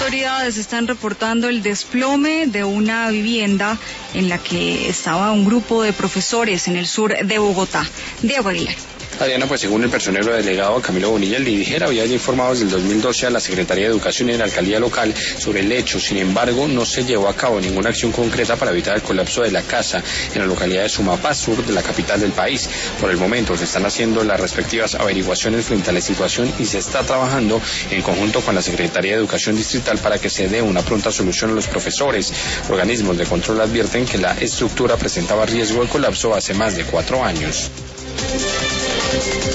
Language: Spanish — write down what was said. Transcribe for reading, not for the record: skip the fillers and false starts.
autoridades están reportando el desplome de una vivienda en la que estaba un grupo de profesores en el sur de Bogotá. Diego Aguilar. Adriana, pues según el personero delegado Camilo Bonilla, el DIVIJER había ya informado desde el 2012 a la Secretaría de Educación y la Alcaldía Local sobre el hecho. Sin embargo, no se llevó a cabo ninguna acción concreta para evitar el colapso de la casa en la localidad de Sumapaz, sur de la capital del país. Por el momento se están haciendo las respectivas averiguaciones frente a la situación y se está trabajando en conjunto con la Secretaría de Educación Distrital para que se dé una pronta solución a los profesores. Organismos de control advierten que la estructura presentaba riesgo de colapso hace más de 4 años.